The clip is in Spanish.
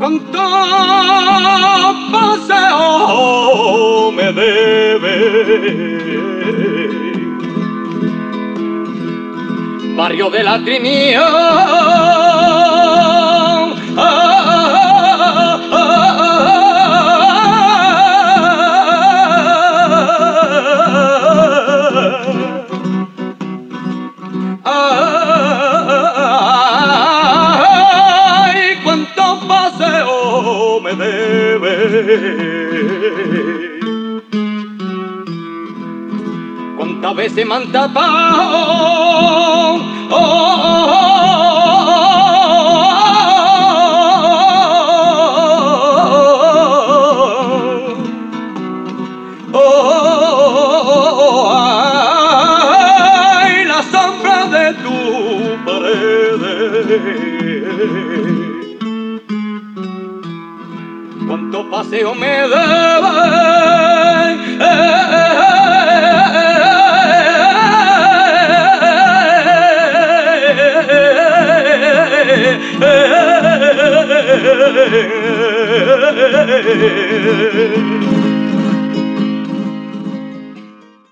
cuánto paseo me debe. Barrio de la Trinidad, ay, cuánto paseo me debe. Cuántas veces me han tapado, ay, la sombra de tu paredes. Cuánto paseo me deben,